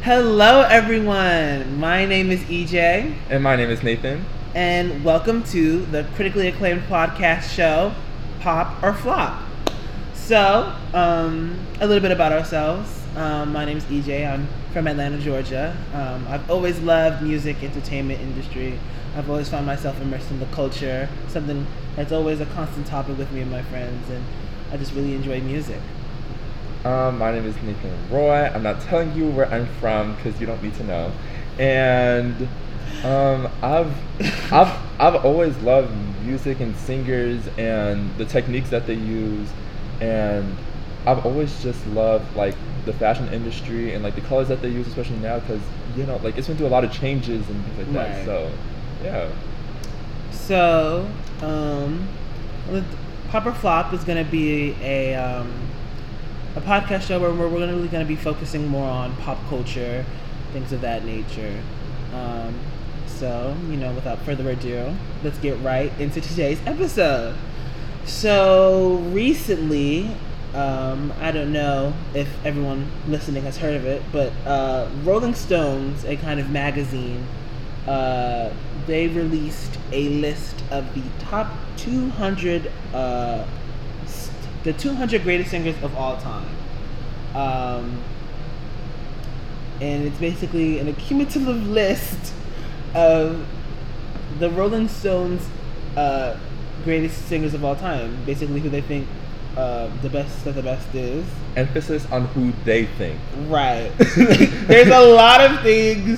Hello, everyone. My name is EJ, And my name is Nathan. and welcome to the critically acclaimed podcast show, Pop or Flop. So, a little bit about ourselves. My name is EJ. I'm from Atlanta, Georgia. I've always loved music, entertainment industry. I've always found myself immersed in the culture, something that's always a constant topic with me and my friends, and I just really enjoy music. My name is Nathan Roy. I'm not telling you where I'm from because you don't need to know. And I've always loved music and singers and the techniques that they use, and I've always just loved like the fashion industry and like the colors that they use, especially now because like it's been through a lot of changes and things like that. Right. So yeah. So, Pop or Flop is going to be a podcast show where we're really going to be focusing more on pop culture, things of that nature. So, without further ado, let's get right into today's episode. So, recently, I don't know if everyone listening has heard of it, but Rolling Stones, a kind of magazine, they released a list of the top 200 the 200 greatest singers of all time. And it's basically an accumulative list of the Rolling Stones greatest singers of all time. Basically who they think the best of the best is. Emphasis on who they think. Right. There's a lot of things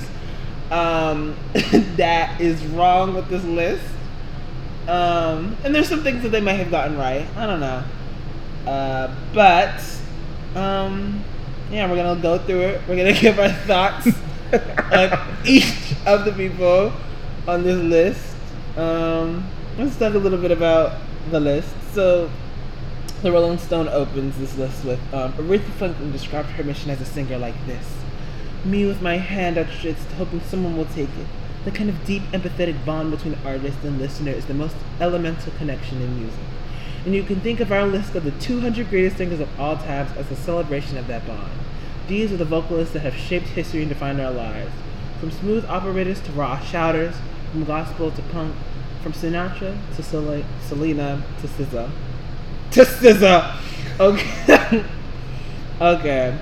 that is wrong with this list. And there's some things that they might have gotten right. I don't know. But we're gonna go through it. We're gonna give our thoughts on each of the people on this list. Let's talk a little bit about the list. So, the Rolling Stone opens this list with Aretha Franklin described her mission as a singer like this: "Me with my hand outstretched, hoping someone will take it. The kind of deep, empathetic bond between artist and listener is the most elemental connection in music. And you can think of our list of the 200 greatest singers of all times as a celebration of that bond. These are the vocalists that have shaped history and defined our lives. From smooth operators to raw shouters, from gospel to punk, from Sinatra to Selena to SZA. To SZA! Okay. Okay.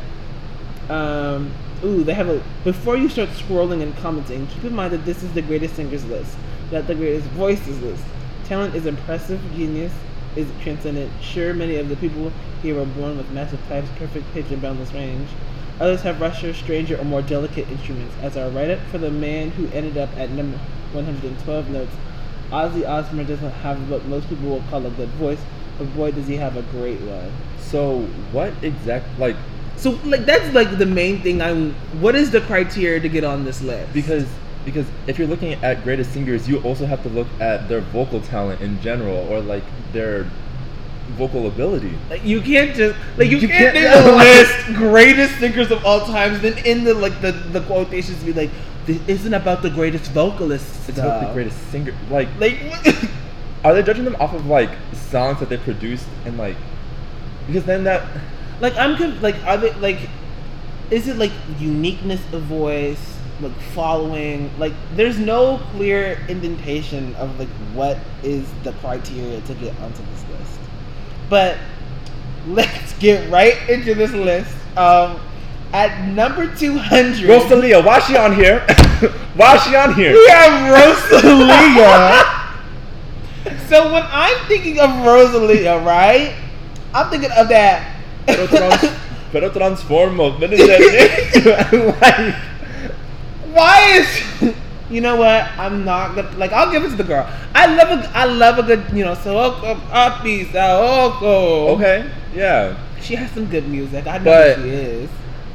They have before you start scrolling and commenting, keep in mind that this is the greatest singers list, not the greatest voices list. Talent is impressive, genius is transcendent. Sure, many of the people here were born with massive pipes, perfect pitch, and boundless range. Others have rusher, stranger, or more delicate instruments. As our write-up for the man who ended up at number 112 notes, Ozzy Osbourne doesn't have what most people will call a good voice, but boy does he have a great one." So what So that's the main thing. What is the criteria to get on this list? Because if you're looking at greatest singers, you also have to look at their vocal talent in general, or like their vocal ability. You can't just you can't name a list greatest singers of all times. Then in the quotations be like, "This isn't about the greatest vocalists. It's about the greatest singer." Like what? are they judging them off of like songs that they produced and like? Because then that. Are they is it like uniqueness of voice, like following? Like, there's no clear indentation of like what is the criteria to get onto this list. But let's get right into this list. At number 200, Rosalia, why is she on here? Why is she on here? we have Rosalia. So when I'm thinking of Rosalia, right, I'm thinking of that. Pero transformo. Like, why is? You know what? I'm not gonna I'll give it to the girl. I love a good Saoko Papi Saoko. Okay, yeah. She has some good music. I know who she is.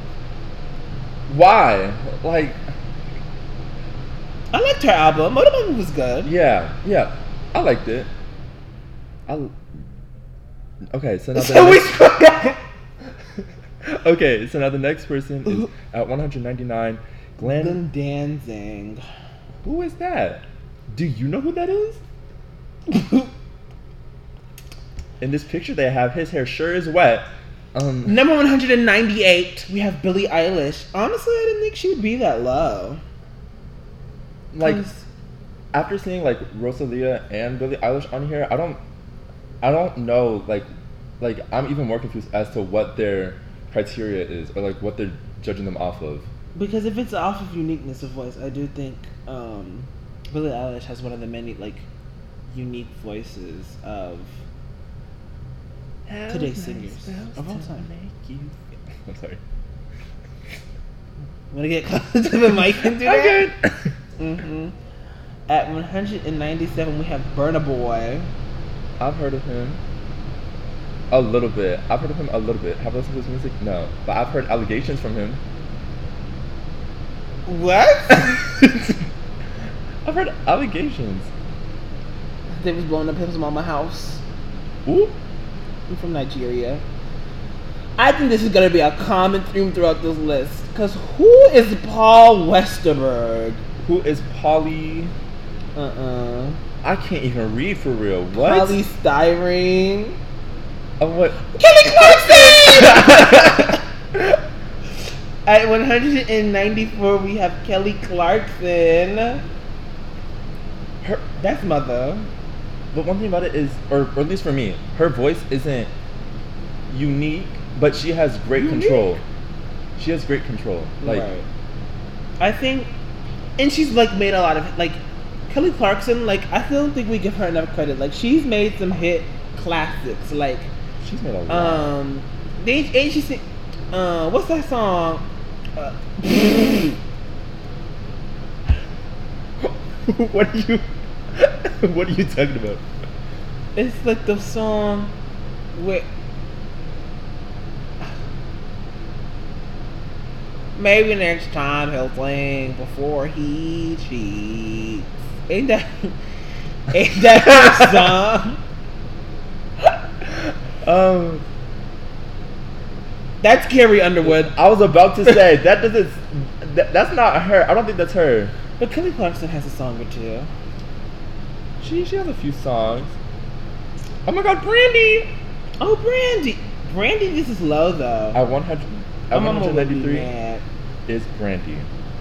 Why? Like, I liked her album. Motor Mama was good. Yeah. I liked it. Okay, so now okay, so now the next person is at 199, Glenn Danzig. Who is that? Do you know who that is? In this picture they have, his hair sure is wet. Number 198, we have Billie Eilish. Honestly, I didn't think she would be that low. like 'Cause- after seeing like Rosalia and Billie Eilish on here, I don't know like I'm even more confused as to what their criteria is or like what they're judging them off of. because if it's off of uniqueness of voice, I do think Billie Eilish has one of the many like unique voices of today's singers of all time. I'm sorry. Want to get closer to the mic and do I'm that? good. Mm-hmm. At 197, we have Burna Boy. I've heard of him a little bit. Have I listened to his music? No, but I've heard allegations from him. What? I've heard allegations. They was blowing up his mama house. Ooh. I'm from Nigeria. I think this is gonna be a common theme throughout this list. Cause who is Paul Westerberg? Who is Polly? I can't even read for real. What? Polystyrene. What? Kelly Clarkson! At 194, we have Kelly Clarkson. That's mother. But one thing about it is, or at least for me, her voice isn't unique, but she has great control. She has great control. Like, right. I think, and she's like made a lot of like Kelly Clarkson. Like I don't think we give her enough credit. Like she's made some hit classics. Like she's made a lot. She sing, what's that song? What are you? What are you talking about? It's like the song with maybe next time he'll sing before he cheats. Ain't that her song? That's Carrie Underwood. I was about to say that doesn't. That's not her. I don't think that's her. But Kelly Clarkson has a song or two. She has a few songs. Oh my God, Brandy! Oh, Brandy. Brandy, this is low though. At 100, at 193 mad. is Brandy.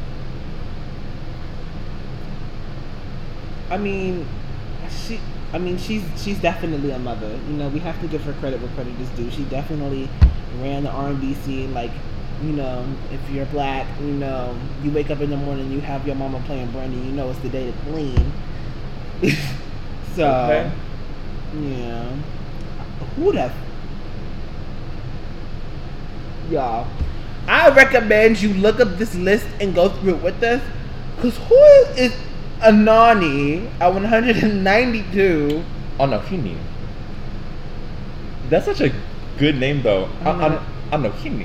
I mean, she's definitely a mother. You know, we have to give her credit where credit is due. She definitely ran the R&B scene. Like, you know, if you're black, you know, you wake up in the morning, you have your mama playing Brandy. You know, it's the day to clean. So, okay. Yeah. Who the? Y'all, I recommend you look up this list and go through it with us. Cause who is Anani at 192? Anohini. That's such a good name though. Anohini.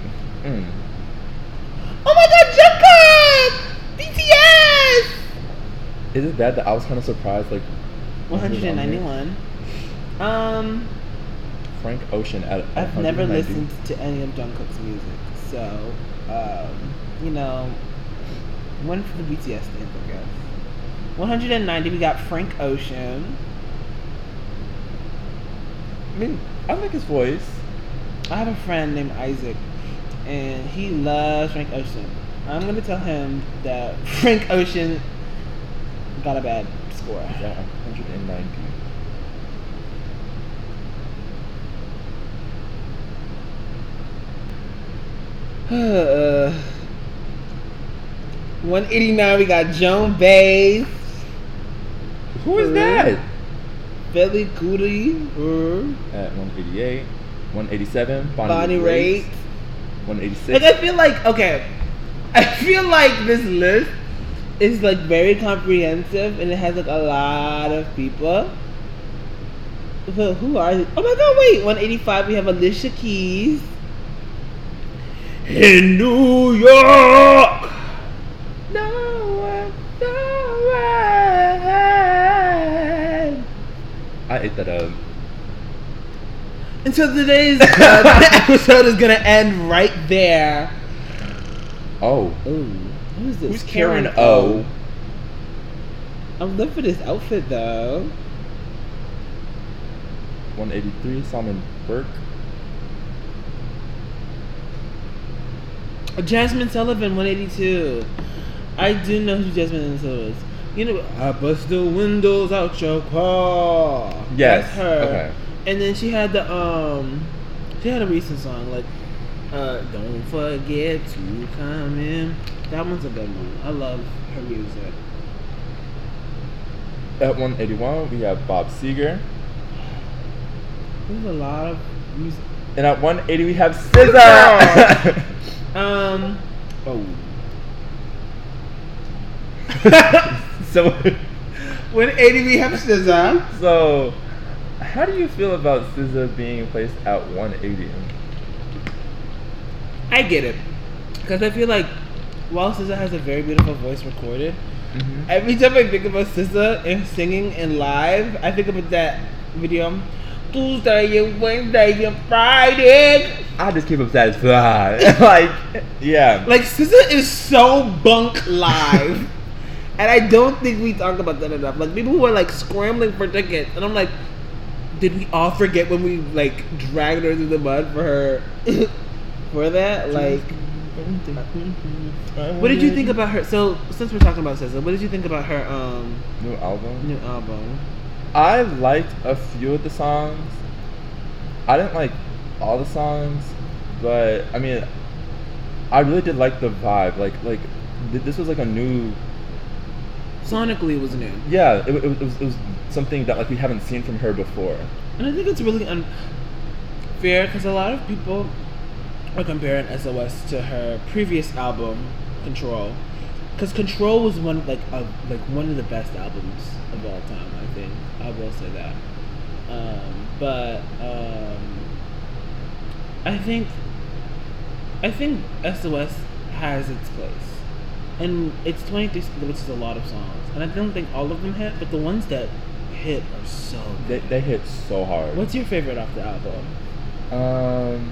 Oh my God, Jungkook! BTS! Is it bad that I was kind of surprised? Like 191. Frank Ocean at I've never 190. listened to any of Jungkook's music, so you know, one for the BTS stand, I guess. 190, we got Frank Ocean. I mean, I like his voice. I have a friend named Isaac, and he loves Frank Ocean. I'm gonna tell him that Frank Ocean got a bad score. Yeah, 190. Uh, 189, we got Joan Baez. Who is that? Billy Goody. At 188. 187. Bonnie Raitt. 186. Like, I feel like this list is like very comprehensive and it has like a lot of people. But who are they? Oh my God, wait. 185, we have Alicia Keys. In New York. I ate that up. And so today's episode is gonna end right there. Oh. Ooh, who's this? Who's Karen O? I'm looking for this outfit though. 183. Simon Burke. Jasmine Sullivan, 182. I do know who Jasmine Sullivan is. You know, I bust the windows out your car. Yes. That's her. Okay. And then she had she had a recent song like, don't forget to come in. That one's a good one. I love her music. At 181, we have Bob Seger. There's a lot of music. And at 180, we have SZA. Oh. So, 180, we have SZA. so, how do you feel about SZA being placed at 180? I get it. Because I feel like while SZA has a very beautiful voice recorded, every time I think about SZA and singing and live, I think about that video. Tuesday and Wednesday and Friday. I just keep him satisfied. Like, yeah. Like, SZA is so bunk live. And I don't think we talk about that enough. Like, people who are like scrambling for tickets. And I'm like, did we all forget when we like dragged her through the mud for her for that? Like, what did you think about her? So, since we're talking about SZA, what did you think about her New album? I liked a few of the songs. I didn't like all the songs, but I mean, I really did like the vibe. Like this was like a new. Sonically, it was new. Yeah, it was something that like we haven't seen from her before. And I think it's really unfair because a lot of people are comparing SOS to her previous album, Control. Because Control was one of the best albums of all time. I think I will say that. But I think SOS has its place, and it's 23, which is a lot of songs, and I don't think all of them hit, but the ones that hit are so good. They hit so hard. What's your favorite off the album?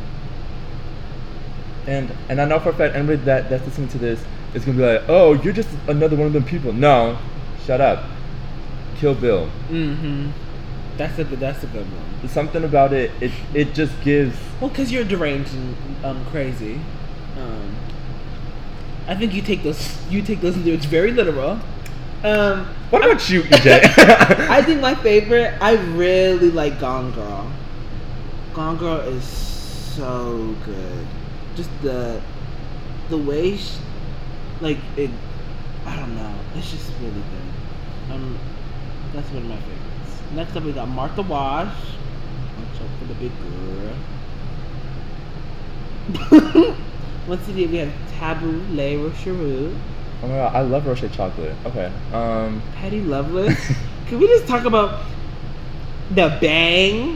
And I know for a fact anybody that's listening to this is gonna be like, oh, you're just another one of them people. No, shut up. Kill Bill. That's a good one. Something about it just gives. Well, because you're deranged and crazy. I think you take those lyrics very literal. What about you, EJ? I think my favorite. I really like Gone Girl. Gone Girl is so good. Just the way it. I don't know. It's just really good. That's one of my favorites. Next up, we got Martha Wash. Watch out for the big girl. Once again, we have Taboo, Le Rocheroux. Oh my god, I love Roche chocolate. Okay. Patty Loveless. Can we just talk about the bang?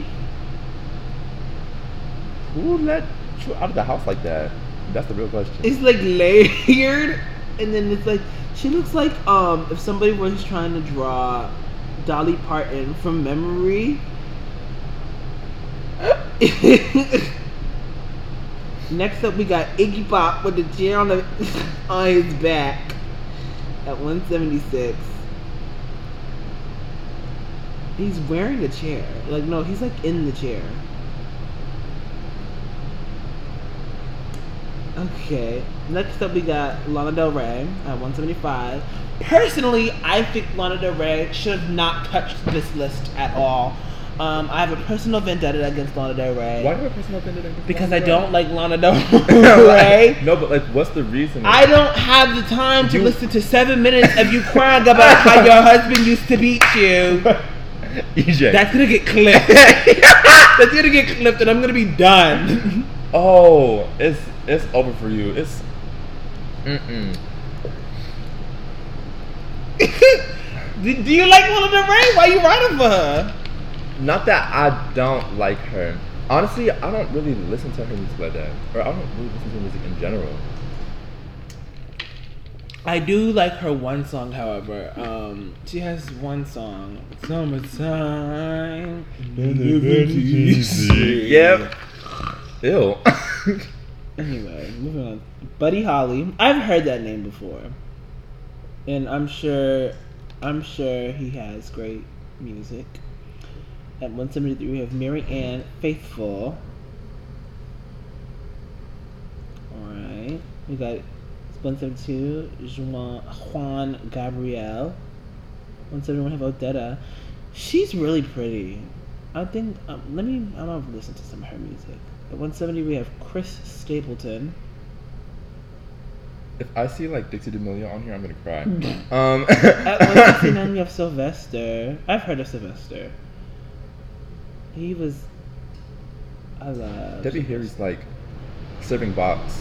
Who let you out of the house like that? That's the real question. It's like layered, and then it's like she looks like if somebody was trying to draw Dolly Parton from memory. Next up, we got Iggy Pop with the chair on his back at 176. He's wearing a chair. Like, no, he's like in the chair. Okay. Next up, we got Lana Del Rey at 175. Personally, I think Lana Del Rey should have not touched this list at all. I have a personal vendetta against Lana Del Rey. Why do you have a personal vendetta against Because Lana I Del don't like Lana Del Rey. No, but like, what's the reason? I don't have the time to listen to 7 minutes of you crying about how your husband used to beat you. EJ. That's gonna get clipped. That's gonna get clipped, and I'm gonna be done. Oh, it's over for you. It's Do you like Lana Del Rey? Why are you writing for her? Not that I don't like her. Honestly, I don't really listen to her music like that, or I don't really listen to music in general. I do like her one song, however. She has one song, "Summertime." Yep. Ew. Anyway, moving on. Buddy Holly. I've heard that name before, and I'm sure he has great music. At 173, we have Mary Ann Faithful. Alright. We got 172, Juan Gabriel. 171, we have Odetta. She's really pretty. I think, I'm gonna listen to some of her music. At 170, we have Chris Stapleton. If I see like Dixie D'Amelio on here, I'm gonna cry. At 169, we have Sylvester. I've heard of Sylvester. He was. I love. Debbie Harry's like serving box.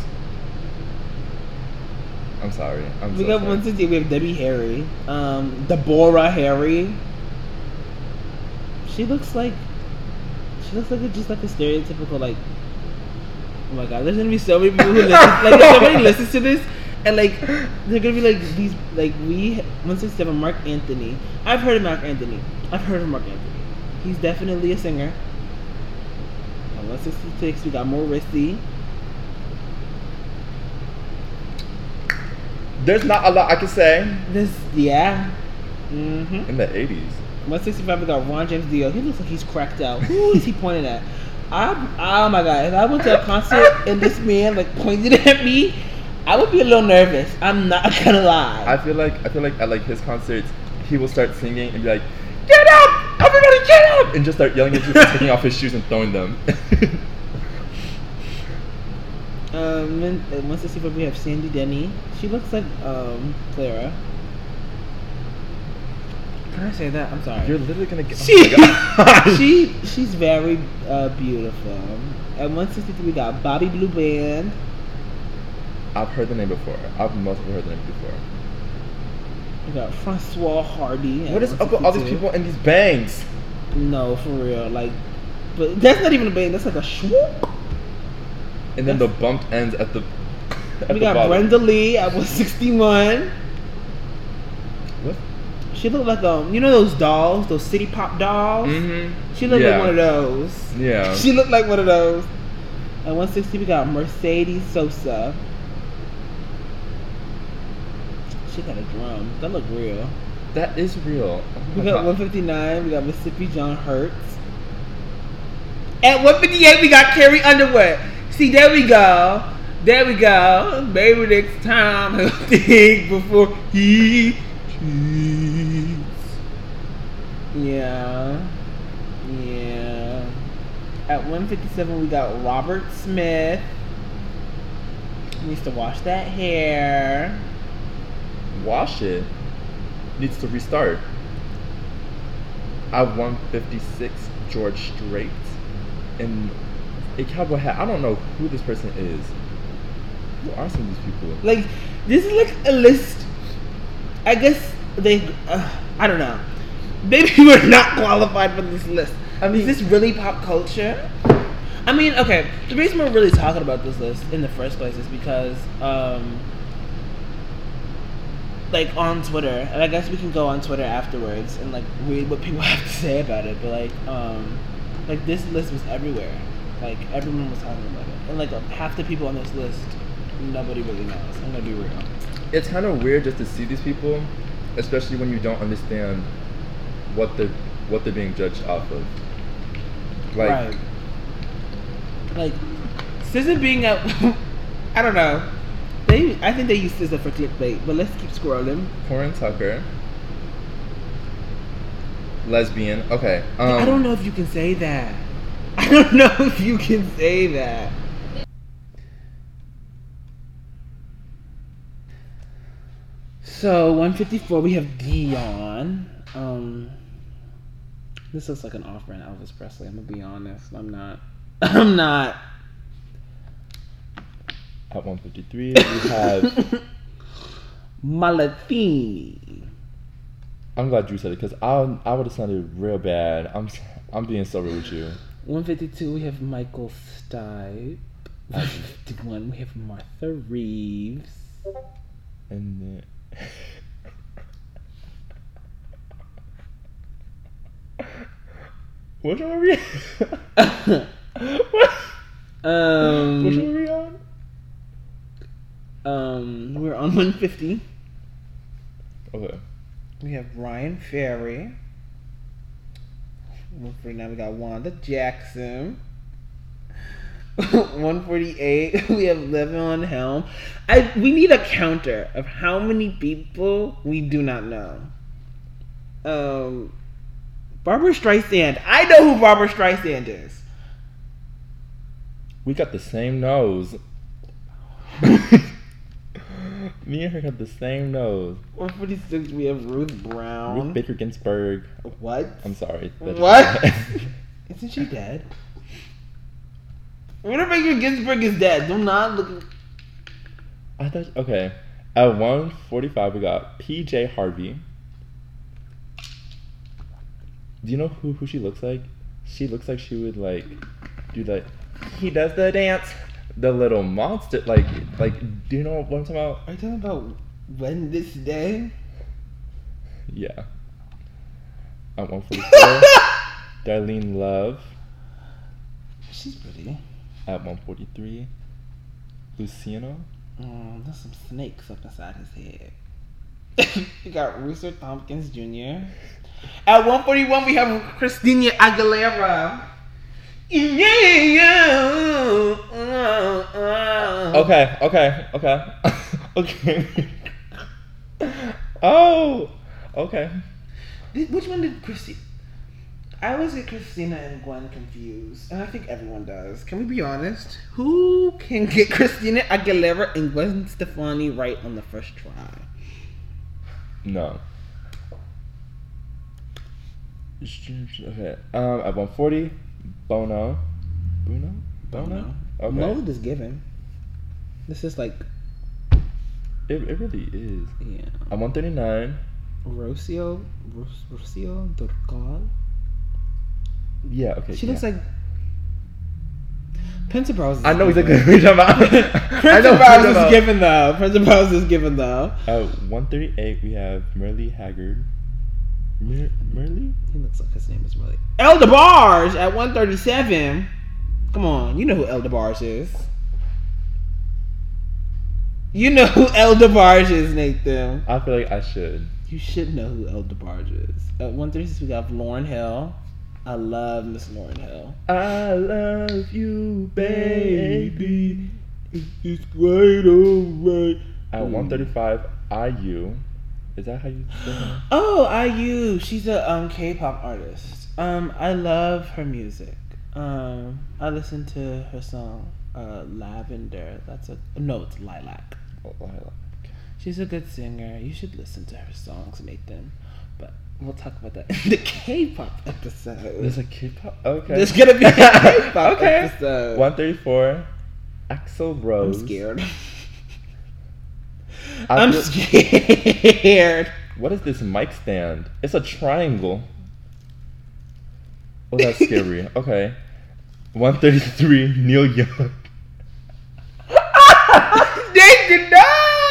I'm sorry. We got 160. We have Debbie Harry. Deborah Harry. She looks like just like a stereotypical like. Oh my god! There's gonna be so many people who listen. Like if somebody listens to this, and like they're gonna be like these like 167 Mark Anthony. I've heard of Mark Anthony. He's definitely a singer. At 166 we got Morrissey. There's not a lot I can say. In the 80s. 165 we got Ron James Dio. He looks like he's cracked out. Who is he pointing at? Oh my god! If I went to a concert and this man like pointed at me, I would be a little nervous. I'm not gonna lie. I feel like at like his concerts, he will start singing and be like, "Get up! Everybody get up!" and just start yelling at people, taking off his shoes and throwing them. At 164 we have Sandy Denny. She looks like Clara. Can I say that? I'm sorry. You're literally gonna get. She's very beautiful. At 163 we got Bobby Blue Band. I've heard the name before. I've mostly heard the name before. We got Francois Hardy. What is up with all these people and these bangs? No, for real. Like, but that's not even a bang. That's like a swoop. And then the bumped ends at the. We got bottom. Brenda Lee at 161. What? She looked like you know those dolls, those City Pop dolls. Mm-hmm. She looked like one of those. Yeah. She looked like one of those. At 160 we got Mercedes Sosa. She got a drum. That look real. That is real. We got 159. We got Mississippi John Hurts. At 158 we got Carrie Underwood. See, there we go. Maybe next time he'll think before he cheats. Yeah. At 157 we got Robert Smith. He needs to wash that hair. Wash it. Needs to restart. At 156 George Strait. And a cowboy hat. I don't know who this person is. Who are some of these people? Like, this is like a list. I guess they. I don't know. Maybe we're not qualified for this list. I mean, is this really pop culture? I mean, okay. The reason we're really talking about this list in the first place is because, like on Twitter, and I guess we can go on Twitter afterwards and like read what people have to say about it. But like this list was everywhere. Like everyone was talking about it, and like half the people on this list, nobody really knows. I'm gonna be real. It's kind of weird just to see these people, especially when you don't understand what they're being judged off of. Like, right. Like SZA being at, I don't know. I think they use SZA for clickbait, but let's keep scrolling. Corin Tucker, lesbian. Okay. I don't know if you can say that. I don't know if you can say that. So 154 we have Dion. This looks like an off-brand Elvis Presley. I'm gonna be honest. I'm not. At 153 we have Malatini. I'm glad you said it because I would have sounded real bad. I'm being so rude with you. 152 we have Michael Stipe. 151 we have Martha Reeves. And then which one are we what? Which one are we on? We're on 150. Okay. We have Ryan Ferry. 149 we got Wanda Jackson. 148, we have Levon Helm. We need a counter of how many people we do not know. Barbara Streisand. I know who Barbara Streisand is. We got the same nose. Me and her got the same nose. 146, we have Ruth Brown. Ruth Bader Ginsburg. What? I'm sorry. What? Isn't she dead? Ruth Bader Ginsburg is dead. Do not look. I thought, okay. At 145, we got PJ Harvey. Do you know who she looks like? She looks like she would like do that. He does the dance. The little monster, like, do you know what I'm talking about? Are you talking about Wednesday? Yeah. At 144, Darlene Love. She's pretty. At 143, Luciano. There's some snakes up inside his head. We got Rooster Tompkins Jr. At 141, we have Christina Aguilera. Okay. Okay. Oh, okay. Which one did Christina? I always get Christina and Gwen confused, and I think everyone does. Can we be honest? Who can get Christina Aguilera and Gwen Stefani right on the first try? No. Okay. At 140, Bono. Bono. Okay. Mode is given. This is like. It really is. Yeah. At 139. Rocio Durcal. Yeah. Okay. She looks like. Prince of Powers. I know exactly what you're talking about. Prince of Powers is given though. Prince of Powers is given though. At 138, we have Merle Haggard. Merle? He looks like his name is Merle. El DeBarge at 137. Come on, you know who El DeBarge is. You know who El DeBarge is, Nathan. I feel like I should. You should know who El DeBarge is. At 136, we got Lauryn Hill. I love Miss Lauryn Hill. I love you, baby. It's quite alright. At 135, IU. Is that how you say her? Oh, IU. She's a K-pop artist. I love her music. I listen to her song Lavender. No, it's Lilac. Oh, Lilac. She's a good singer. You should listen to her songs, Nathan. But we'll talk about that in the K-pop episode. There's a K-pop? Okay. There's gonna be a K-pop okay. episode. 134, Axl Rose. I'm scared. I'm scared. What is this mic stand? It's a triangle. Oh, that's scary. Okay. 133, Neil Young. Nigga, no!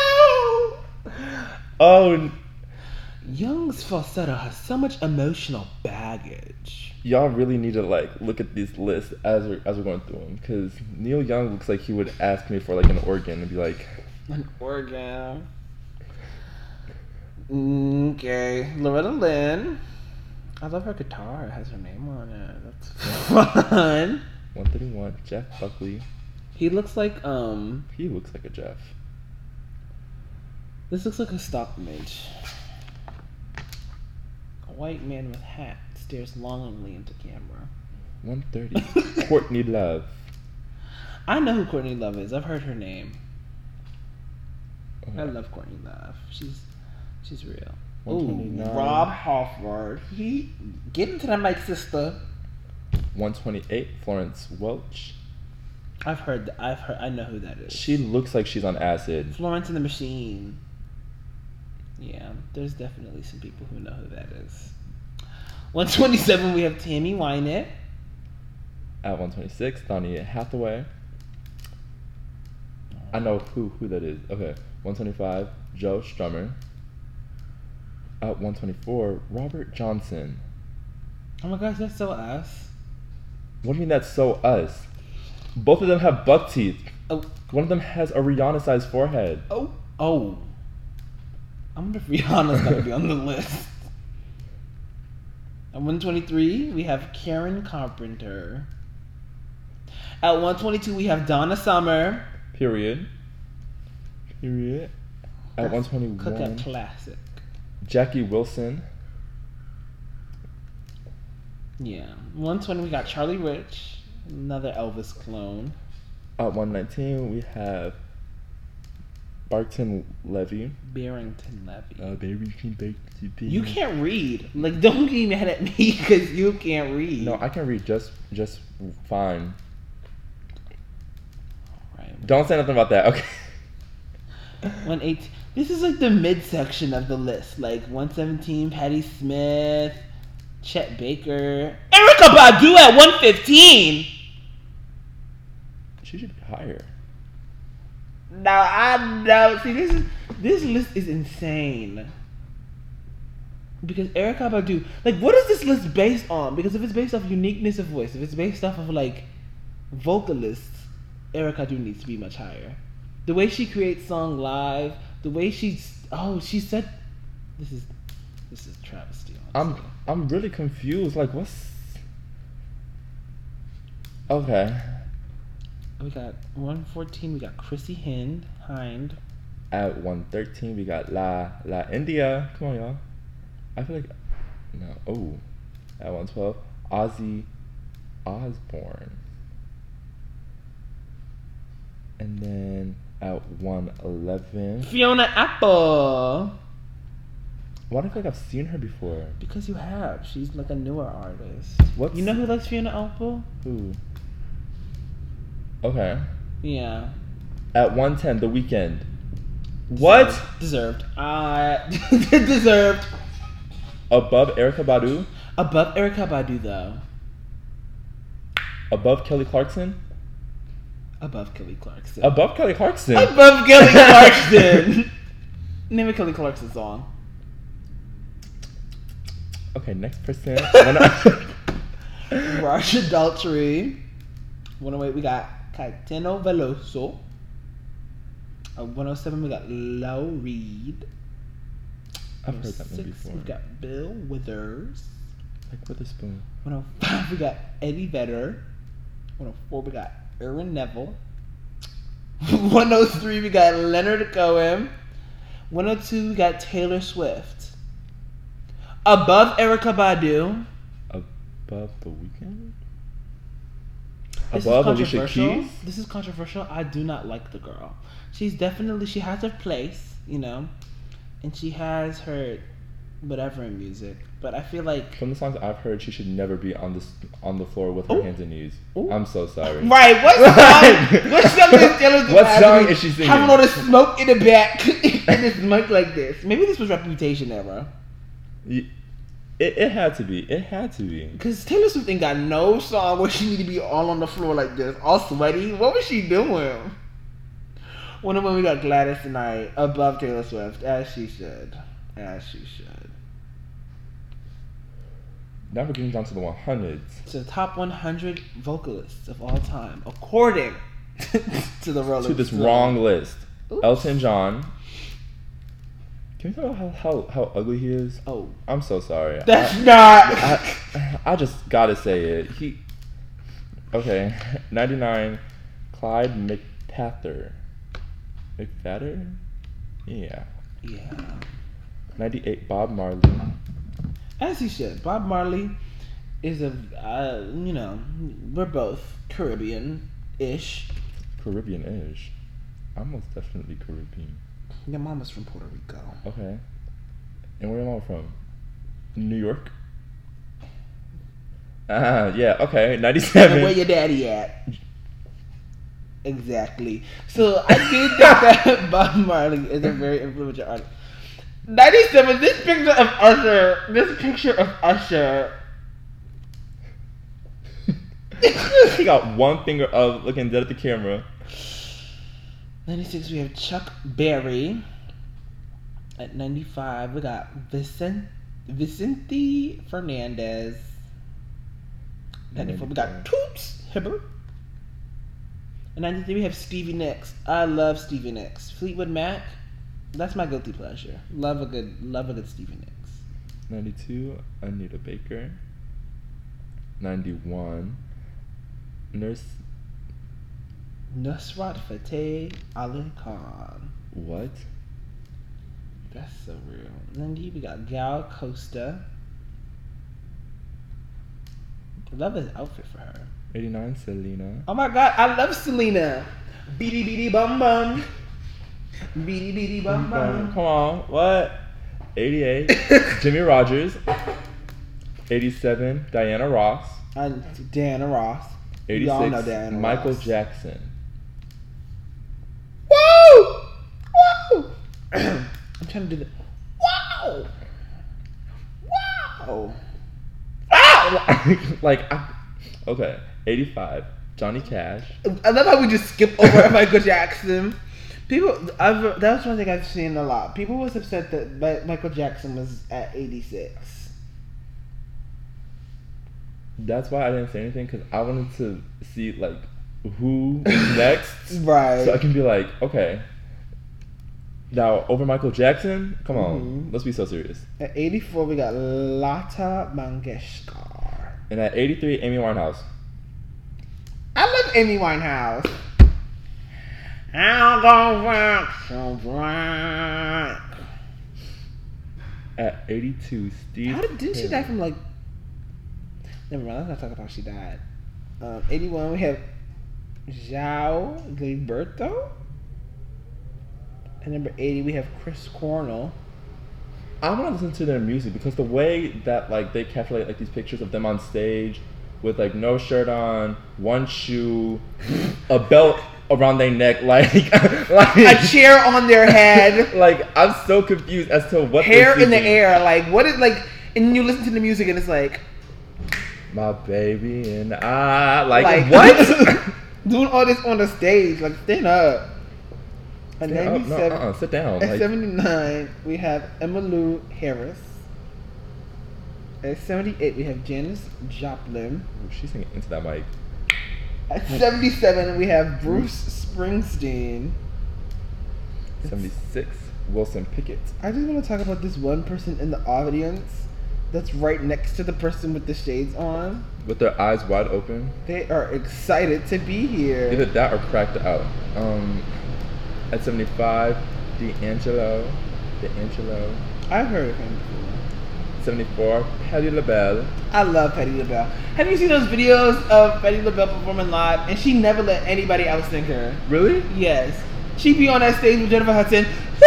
Oh. Young's falsetto has so much emotional baggage. Y'all really need to look at these lists as we're going through them, because Neil Young looks like he would ask me for an organ and be like, an organ. Okay, Loretta Lynn. I love her guitar. It has her name on it. That's fun. 131, Jeff Buckley. He looks like He looks like a Jeff. This looks like a stock image. A white man with hat stares longingly into camera. 130, Courtney Love. I know who Courtney Love is. I've heard her name. Okay. I love Courtney Love. She's real. 129. Ooh, Rob Halford. Get into the mic, sister. 128, Florence Welch. I know who that is. She looks like she's on acid. Florence and the Machine. Yeah, there's definitely some people who know who that is. 127, we have Tammy Wynette. At 126, Donny Hathaway. I know who that is. Okay, 125, Joe Strummer. At 124, Robert Johnson. Oh my gosh, that's so us. What do you mean that's so us? Both of them have buck teeth. Oh. One of them has a Rihanna-sized forehead. Oh. I wonder if Rihanna's gonna be on the list. At 123, we have Karen Carpenter. At 122, we have Donna Summer. Period. At Cookout 121, classic. Jackie Wilson. Yeah. 120, we got Charlie Rich, another Elvis clone. At 119, we have Barton Levy. Barrington Levy. You You can't read. Like, don't get mad at me because you can't read. No, I can read just fine. Right. Don't say nothing about that. Okay. 118. This is like the midsection of the list. Like 117, Patti Smith, Chet Baker, Erykah Badu at 115. She should be higher. Now I know. See, this list is insane. Because Erykah Badu, like, what is this list based on? Because if it's based off uniqueness of voice, if it's based off of like vocalists, Erykah Badu needs to be much higher. The way she creates song live, the way she said, this is travesty. Honestly. I'm really confused. Like, what's okay? We got 114. We got Chrissy Hind. At 113, we got La India. Come on, y'all. I feel like no. Oh, at 112, Ozzy Osbourne. And then at 111, Fiona Apple. why do I feel like I've seen her before? Because you have. She's like a newer artist. What's You know who likes Fiona Apple? who? Okay. Yeah. At 110, The Weeknd. What? Deserved. Deserved. Above Erykah Badu? Above Erykah Badu, though. Above Kelly Clarkson? Above Kelly Clarkson. Above Kelly Clarkson? Above Kelly Clarkson. Name a Kelly Clarkson song. Okay, next person. Russia Daltrey. 108, we got Caetano Veloso. At 107, we got Lou Reed. I've heard that name 106, before. we got Bill Withers. Like with a spoon. 105, we got Eddie Vedder. 104, we got Aaron Neville. 103, we got Leonard Cohen. 102, we got Taylor Swift. Above Erykah Badu. Above The Weeknd? This Above is Alicia controversial. Keys? This is controversial. I do not like the girl. She has her place, you know, and she has her whatever in music. But I feel like From the songs I've heard, she should never be on the floor with her Ooh. hands and knees. Ooh. I'm so sorry. right. What song? What song is Taylor Swift What having- song is she singing? Having all this smoke in the back and this mic like this. Maybe this was Reputation era. It had to be. It had to be. Because Taylor Swift ain't got no song where she need to be all on the floor like this, all sweaty. What was she doing? One of them, we got Gladys Knight above Taylor Swift, as she should. As she should. Now we're getting down to the 100s. To the top 100 vocalists of all time, according to the Rolling To this Stone. wrong list. Oops. Elton John. Can we talk about how ugly he is? Oh, I'm so sorry. that's not. I just gotta say it. Okay. 99, Clyde McPhatter. McPhatter? Yeah. Yeah. 98, Bob Marley. As he should. Bob Marley is we're both Caribbean-ish. Caribbean-ish. I'm most definitely Caribbean. Your mama's from Puerto Rico. Okay. And where am I from? New York? Yeah, okay. 97. And where your daddy at? Exactly. So I do think that Bob Marley is a very influential artist. 97. This picture of Usher. He got one finger up looking dead at the camera. 96. We have Chuck Berry. At 95, we got Vicente Fernandez. 94, we got Toots Hibbert. And 93, we have Stevie Nicks. I love Stevie Nicks. Fleetwood Mac. That's my guilty pleasure. Love a good Stevie Nicks. 92, Anita Baker. 91, Nusrat Fateh Ali Khan. What? That's so real. And then we got Gal Costa. I love this outfit for her. 89, Selena. Oh my god, I love Selena. Beady beady bum bum. Beady beady bum bum. Come on, what? 88, Jimmy Rogers. 87, Diana Ross. Diana Ross. 86, Y'all know Diana Michael Ross. Jackson. Woo! Woo! I'm trying to do the wow! Wow! Okay, 85, Johnny Cash. I love how we just skip over Michael Jackson. That was one thing I've seen a lot. People was upset that Michael Jackson was at 86. That's why I didn't say anything, because I wanted to see like who is next, Right. so I can be like, okay, now over Michael Jackson. Come on, let's be so serious. At 84, we got Lata Mangeshkar. And at 83, Amy Winehouse. I love Amy Winehouse. I'm gonna rock so bright. At 82, Steve. Didn't she die from like? Never mind. Let's not talk about how she died. 81, we have João Gilberto. And number 80, we have Chris Cornell. I want to listen to their music because the way that like they capture like these pictures of them on stage with like no shirt on, one shoe, a belt around their neck, like A chair on their head, like I'm so confused as to what hair they're in the singing. air, like what is like, and you listen to the music and it's like My baby and I, like what? doing all this on the stage, like stand up. At Stand up? 97, No, sit down. At Like, 79, we have Emmylou Harris. At 78, we have Janis Joplin. ooh, she's singing into that mic. At 77, we have Bruce Springsteen. 76, Wilson Pickett. I just want to talk about this one person in the audience that's right next to the person with the shades on. With their eyes wide open. They are excited to be here. Either that or cracked out. At 75, D'Angelo. I've heard of him before. 74, Patti LaBelle. I love Patti LaBelle. Have you seen those videos of Patti LaBelle performing live? And she never let anybody else sing her. Really? Yes. She'd be on that stage with Jennifer Hudson.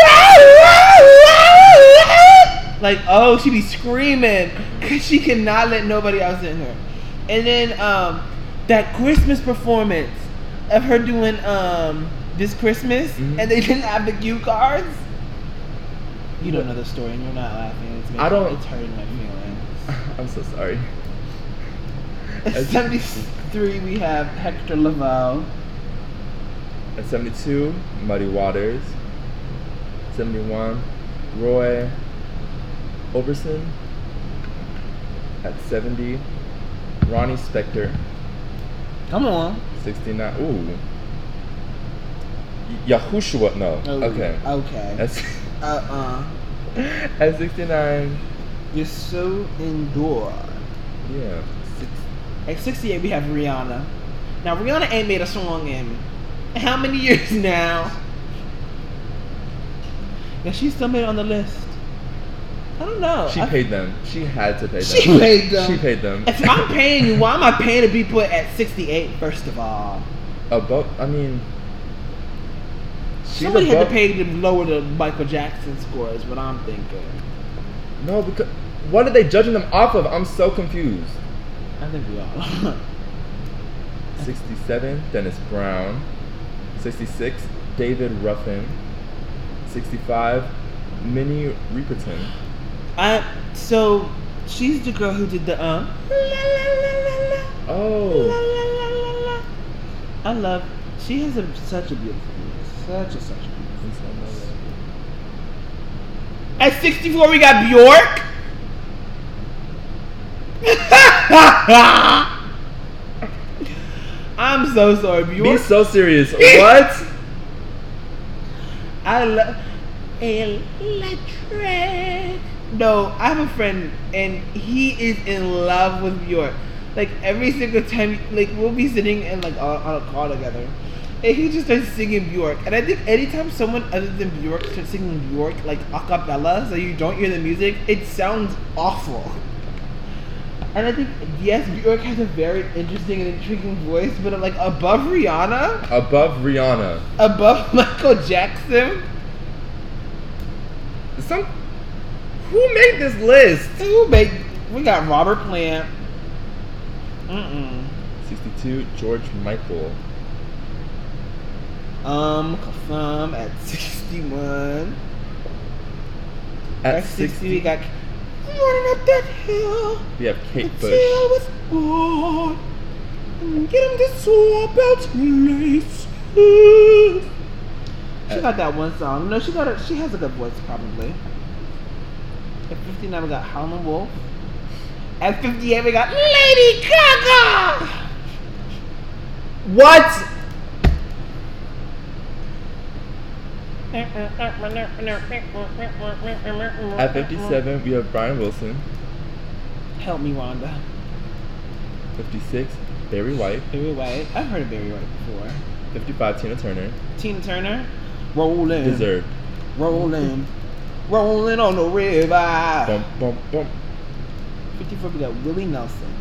Like, oh, she'd be screaming because she cannot let nobody else sing her. And then that Christmas performance of her doing This Christmas, and they didn't have the cue cards. You don't know the story and you're not laughing. It's hurting my feelings. I'm so sorry. At 73, we have Hector Lavoe. At 72, Muddy Waters. 71, Roy Orbison. At 70, Ronnie Spector. Come on. 69, ooh. Yahushua, no. Oh, Okay. Okay. That's at 69, You're so endured. yeah. At 68, we have Rihanna. Now, Rihanna ain't made a song in how many years now? And she still made it on the list. I don't know. She paid them. She had to pay them. She paid them. She paid them. If I'm paying you, why am I paying to be put at 68, first of all? I mean, she's Somebody had above, to pay to lower the Michael Jackson score, is what I'm thinking. No, because what are they judging them off of? I'm so confused. I think we are. 67, Dennis Brown. 66, David Ruffin. 65, Minnie Riperton. So she's the girl who did the la la la la la. Oh. La, la, la, la, la. I love. She has such a beautiful voice. Such a beautiful voice. At 64, we got Bjork. I'm so sorry, Bjork. Be so serious. What? I love electric. No, I have a friend and he is in love with Bjork. Like every single time, like we'll be sitting and like on a call together, And he just starts singing Bjork. And I think anytime someone other than Bjork starts singing Bjork, like a cappella, so you don't hear the music, it sounds awful. And I think, yes, Bjork has a very interesting and intriguing voice, but like above Rihanna, above Michael Jackson, who made this list? we got Robert Plant. 62, George Michael. Confirm at 61. At 60, we got running up that hill. We have Kate Bush. Was born. Get him to swap out lace. She got that one song. No, she has a good voice probably. At 59 we got Howlin' Wolf. At 58 we got Lady Gaga. What? At 57 we have Brian Wilson. Help me, Rhonda. 56, Barry White. Barry White. I've heard of Barry White before. 55, Tina Turner. Tina Turner. Rolling. Deserved. Rolling. Rolling on the river. Bump, bump, bump. 54 we got Willie Nelson.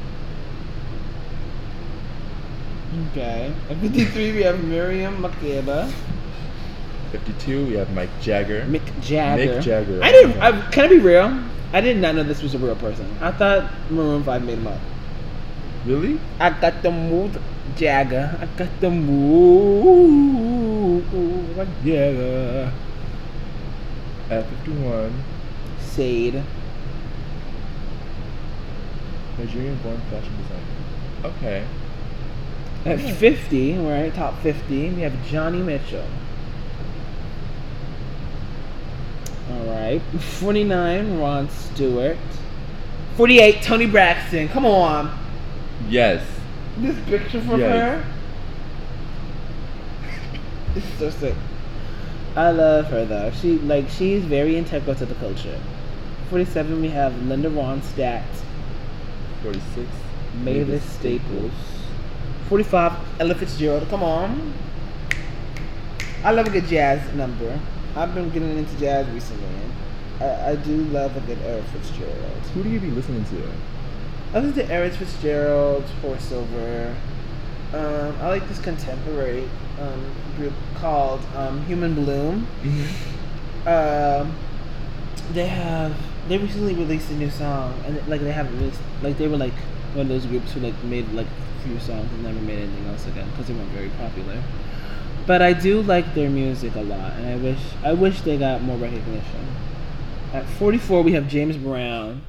Okay. At 53 we have Miriam Makeba. 52 we have Mick Jagger. Mick Jagger. Can I be real? I did not know this was a real person. I thought Maroon 5 made him up. Really? I got the move, Jagger. I got the move like Jagger. At 51, Sade. Nigerian-born fashion designer. Okay. At 50, right, top 50, we have Johnny Mitchell. Alright. 49, Ron Stewart. 48, Toni Braxton. Come on. Yes. This picture from her. It's so sick. I love her though. She's very integral to the culture. 47, we have Linda Ronstadt. 46, Mavis Staples. 45, Ella Fitzgerald. Come on. I love a good jazz number. I've been getting into jazz recently. I do love a good Ella Fitzgerald. Who do you be listening to? I listen to Ella Fitzgerald, Horace Silver. I like this contemporary group called Human Bloom. Mm-hmm. They recently released a new song, and they haven't released, they were like one of those groups who made like a few songs and never made anything else again because they weren't very popular. But I do like their music a lot, and I wish they got more recognition. At 44 we have James Brown.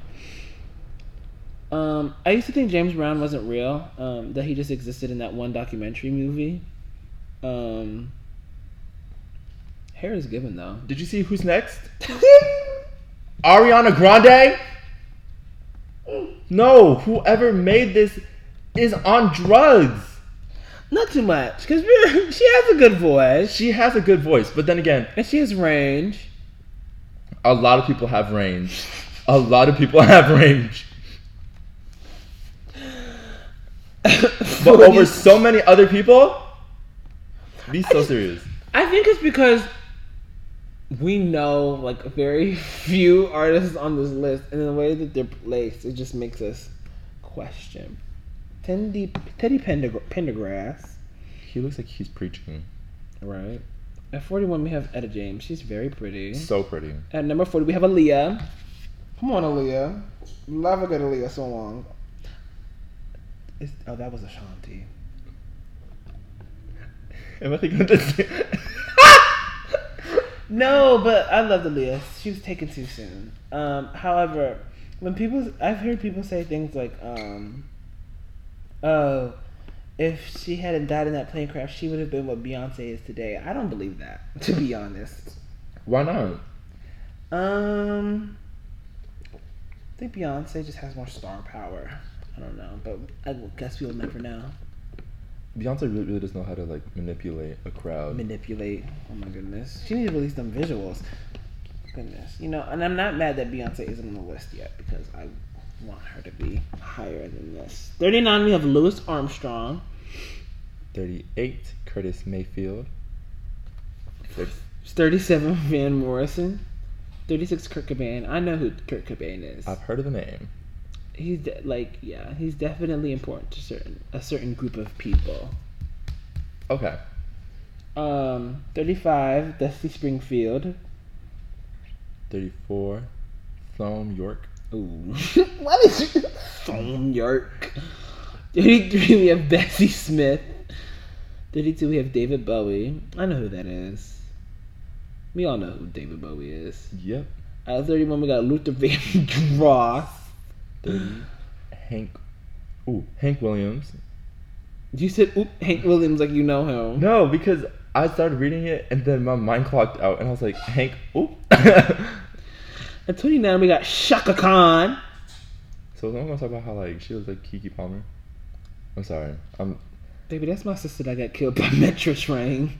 I used to think James Brown wasn't real, that he just existed in that one documentary movie. Hair is given though. Did you see who's next? Ariana Grande? No, whoever made this is on drugs. Not too much, because she has a good voice. She has a good voice, but then again... And she has range. A lot of people have range. A lot of people have range. But over so many other people? Be so serious. I think it's because we know very few artists on this list, and the way that they're placed, it just makes us question. Teddy Pendergrass. He looks like he's preaching. Right. At 41 we have Etta James. She's very pretty. So pretty. At number 40 we have Aaliyah. Come on, Aaliyah. Love a good Aaliyah song. That was Ashanti. Am I thinking of this? No, but I love Aaliyah. She was taken too soon. However, I've heard people say things like, oh, if she hadn't died in that plane crash, she would have been what Beyonce is today. I don't believe that, to be honest. Why not? I think Beyonce just has more star power. I don't know, but I guess we'll never know. Beyonce really does know how to manipulate a crowd. Oh my goodness. She needs to release them visuals. Goodness. And I'm not mad that Beyonce isn't on the list yet because I want her to be higher than this. 39 we have Louis Armstrong. 38, Curtis Mayfield. 37, Van Morrison. 36, Kurt Cobain. I know who Kurt Cobain is. I've heard of the name. He's he's definitely important to a certain group of people. Okay. 35, Dusty Springfield. 34, Thom Yorke. Ooh. What is it? Thom Yorke. 33, we have Bessie Smith. 32, we have David Bowie. I know who that is. We all know who David Bowie is. Yep. At 31, we got Luther Vandross. 30, Hank Williams. You said Hank Williams like you know him. No, because I started reading it and then my mind clocked out and I was like, Hank, oop. At 29, we got Shaka Khan. So I'm gonna talk about how like she was like Keke Palmer. I'm sorry. Baby, that's my sister that got killed by Metro Train.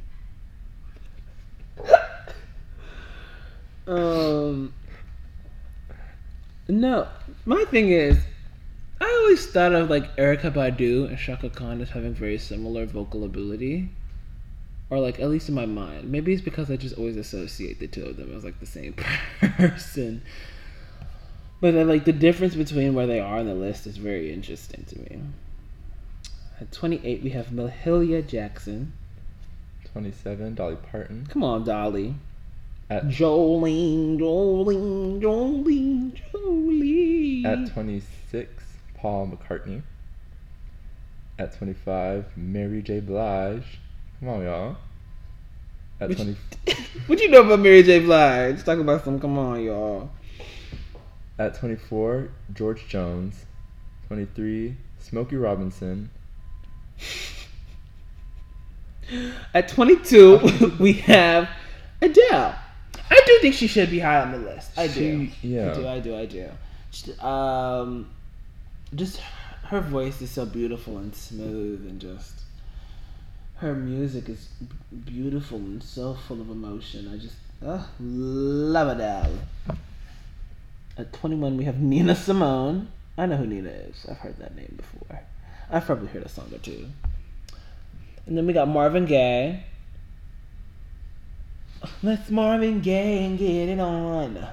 No, my thing is, I always thought of like Erykah Badu and Shaka Khan as having very similar vocal ability, or like at least in my mind. Maybe it's because I just always associate the two of them as like the same person. But then, like the difference between where they are on the list is very interesting to me. At 28, we have Mahalia Jackson. 27, Dolly Parton. Come on, Dolly. At Jolene. At 26, Paul McCartney. At 25, Mary J. Blige. Come on, y'all. At 20. What you know about Mary J. Blige? Talk about some. Come on, y'all. At 24, George Jones. 23, Smokey Robinson. At 22, we have Adele. I do think she should be high on the list. I do. I do. Just her voice is so beautiful and smooth, and just her music is beautiful and so full of emotion. I just love Adele. At 21, we have Nina Simone. I know who Nina is. I've heard that name before. I've probably heard a song or two. And then we got Marvin Gaye. Let's Marvin Gaye and get it on.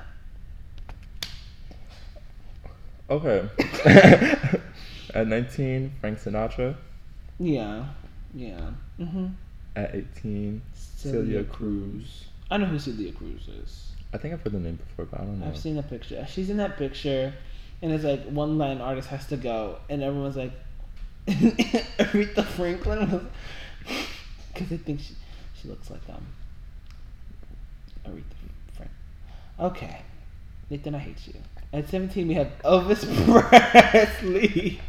Okay. At 19, Frank Sinatra. Yeah. Mm-hmm. At 18, Celia Cruz. I know who Celia Cruz is. I think I've heard the name before, but I don't know. I've seen a picture. She's in that picture, and it's like one line artist has to go, and everyone's like, Aretha Franklin was, because they think she looks like Aretha Franklin. Okay, Nathan, I hate you. At 17, we have Elvis Presley.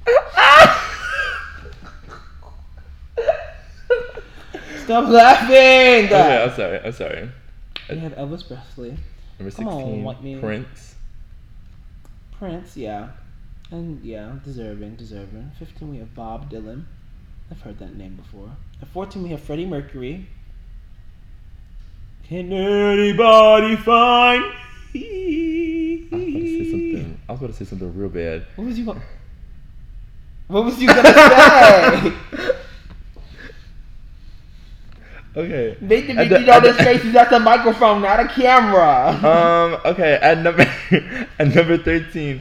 Stop laughing! Okay, I'm sorry. We have Elvis Presley. Number 16, on, Prince. Prince, yeah. And yeah, deserving. 15, we have Bob Dylan. I've heard that name before. At 14, we have Freddie Mercury. Can anybody find me? I was about to say something real bad. What was you gonna say? Okay. Nathan, you know this face is at the microphone, not a camera. Okay. At number 13,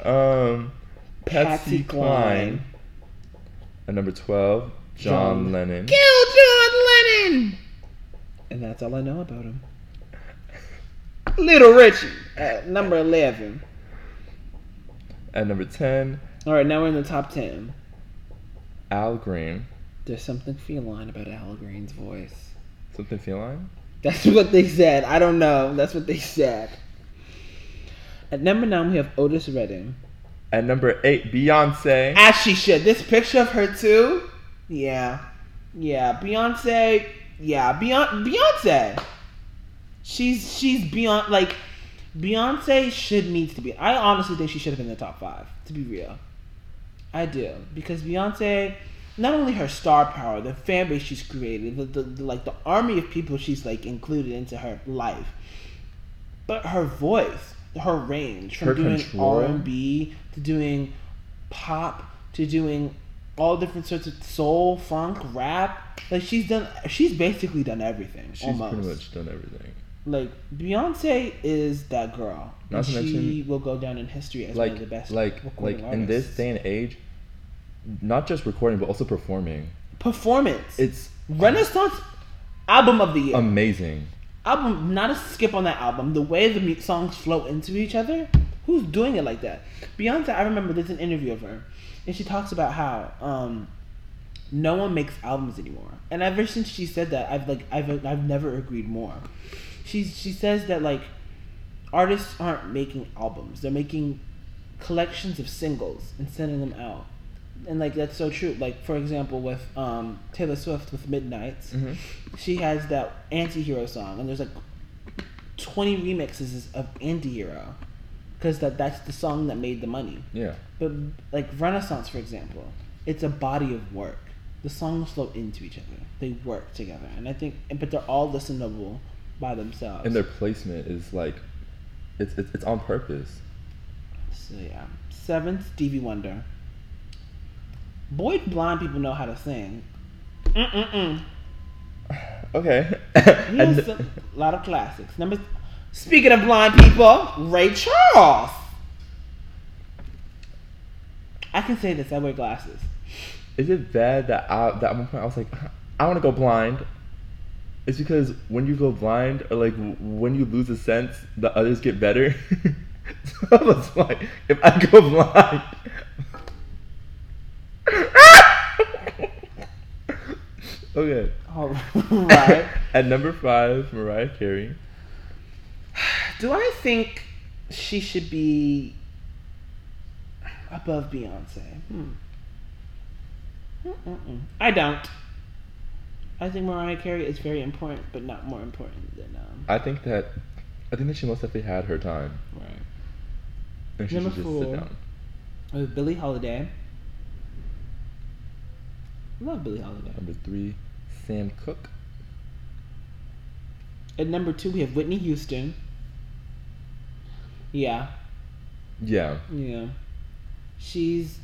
Patsy Cline. At number 12, John Lennon. Kill John Lennon. And that's all I know about him. Little Richie at number 11. At number 10. All right, now we're in the top 10. Al Green. There's something feline about Al Green's voice. Something feline? That's what they said. I don't know. That's what they said. At number 9, we have Otis Redding. At number 8, Beyonce. As she should. This picture of her too? Yeah. Beyonce. Yeah, Beyonce. She's beyond, like, Beyonce needs to be. I honestly think she should have been in the top 5, to be real. I do. Because Beyonce, not only her star power, the fan base she's created, the army of people she's like included into her life, but her voice, her range, from doing R&B to doing pop to doing all different sorts of soul, funk, rap. Like she's basically done everything. She's almost. pretty much done everything. Like Beyonce is that girl. Not to she mention, will go down in history as like one of the best. like recording in this artists. day and age, not just recording but also performing. Performance. It's Renaissance album of the year. amazing. Album, not a skip on that album. The way the songs flow into each other. Who's doing it like that? Beyonce. I remember there's an interview of her, and she talks about how no one makes albums anymore. And ever since she said that, I've never agreed more. She says that like artists aren't making albums; they're making collections of singles and sending them out. And like that's so true. Like for example, with Taylor Swift with Midnights, she has that Anti-Hero song, and there's like 20 remixes of Anti-Hero, because that's the song that made the money. Yeah. But like Renaissance, for example, it's a body of work. The songs flow into each other. They work together, and I think, but they're all listenable by themselves. And their placement is like, it's on purpose. So yeah, 7th, Stevie Wonder. Boy, blind people know how to sing. Okay. He has a lot of classics. Speaking of blind people, Ray Charles. I can say this. I wear glasses. Is it bad that at one point I was like, I want to go blind? It's because when you go blind, or like when you lose a sense, the others get better. So I was like, if I go blind. Okay. All right. At number 5, Mariah Carey. Do I think she should be above Beyonce? I don't. I think Mariah Carey is very important, but not more important than I think that she most definitely had her time. Right. And she Number should just 4, sit down. with Billie Holiday. Love Billie Holiday. Number 3, Sam Cooke. At number 2, we have Whitney Houston. Yeah. Yeah. Yeah. She's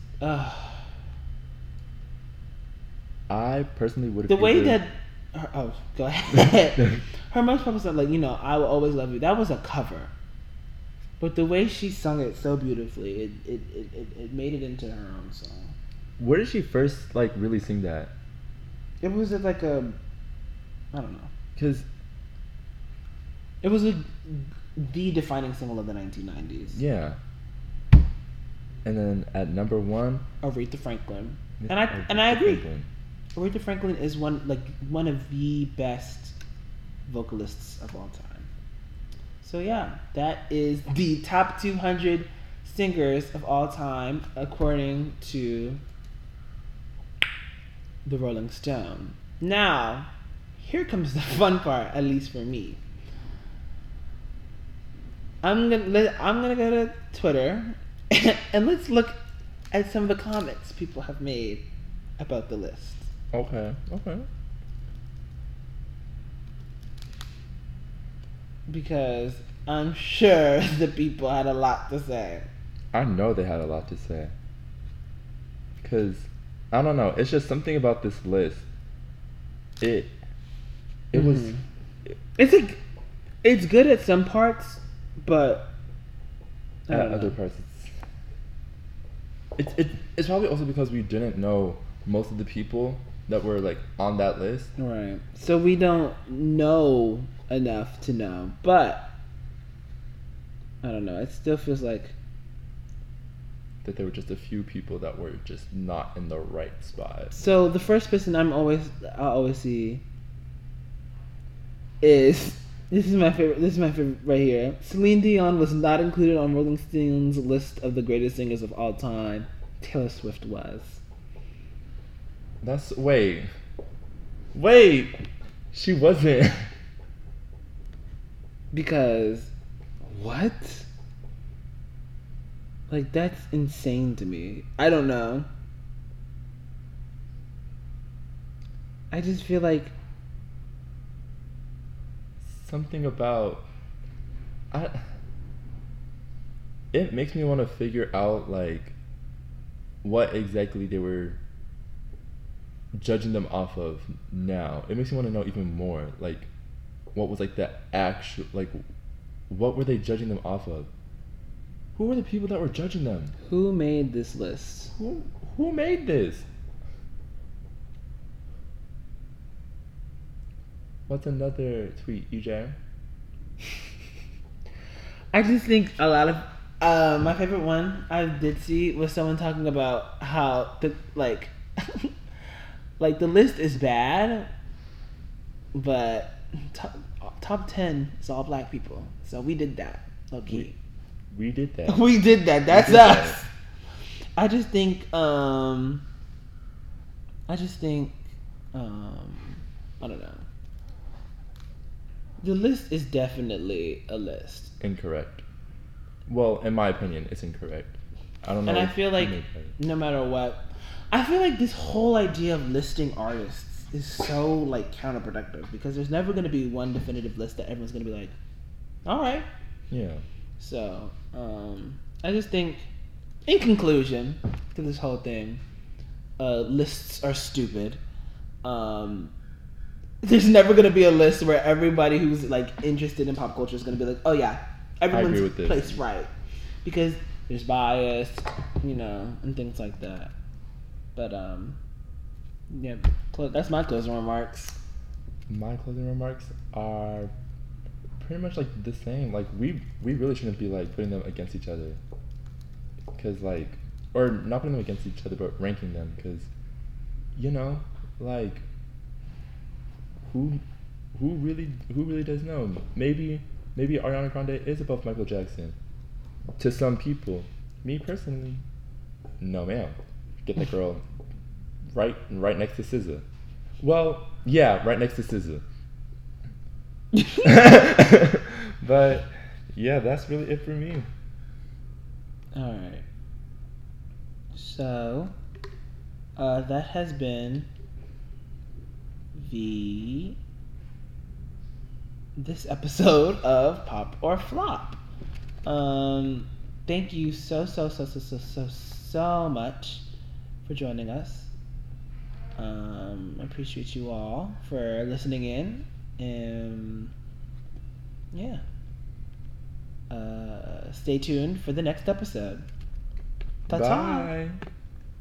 I personally would have the way that go ahead. Her most popular song, like, I Will Always Love You, that was a cover. But the way she sung it so beautifully, it made it into her own song. Where did she first like really sing that? It was like I don't know. Because it was the defining single of the 1990s. Yeah. And then at number 1, Aretha Franklin. And I agree. Franklin. Aretha Franklin is one of the best vocalists of all time. So yeah, that is the top 200 singers of all time according to the Rolling Stone. Now, here comes the fun part, at least for me. I'm gonna go to Twitter and let's look at some of the comments people have made about the list. Okay. Because I'm sure the people had a lot to say. I know they had a lot to say. Because, I don't know, it's just something about this list. It was... It's good at some parts, but... At other parts, it's probably also because we didn't know most of the people that were like on that list. Right. So we don't know enough to know, but I don't know. It still feels like that there were just a few people that were just not in the right spot. So the first person I always see is this is my favorite right here. Celine Dion was not included on Rolling Stone's list of the greatest singers of all time. Taylor Swift was. Wait, she wasn't. Because what? Like, that's insane to me. I don't know. I just feel like something about it makes me want to figure out like what exactly they were judging them off of now. It makes me want to know even more. Like, what was like the actual, like, what were they judging them off of? Who were the people that were judging them? Who made this list? Who made this? What's another tweet, EJ? I just think a lot of my favorite one I did see was someone talking about how the like like the list is bad, but top 10 is all black people. So we did that. Okay. We did that. We did that. That's did us. that. I just think I don't know. The list is definitely a list. Incorrect. Well, in my opinion, it's incorrect. I don't know. And I feel like no matter what, I feel like this whole idea of listing artists is so like counterproductive because there's never going to be one definitive list that everyone's going to be like, all right. Yeah. So I just think, in conclusion to this whole thing, lists are stupid. There's never going to be a list where everybody who's like interested in pop culture is going to be like, oh yeah, everyone's placed right, because there's bias, and things like that. But yeah, that's my closing remarks. My closing remarks are pretty much like the same. Like we really shouldn't be like putting them against each other, because like, or not putting them against each other, but ranking them, because like who really does know? Maybe Ariana Grande is above Michael Jackson to some people. Me personally, no ma'am. Get that girl right next to SZA. Well, yeah, right next to SZA. But yeah, that's really it for me. All right. So that has been this episode of Pop or Flop. Thank you so much for joining us. I appreciate you all for listening in, and yeah, stay tuned for the next episode. Ta-ta. Bye.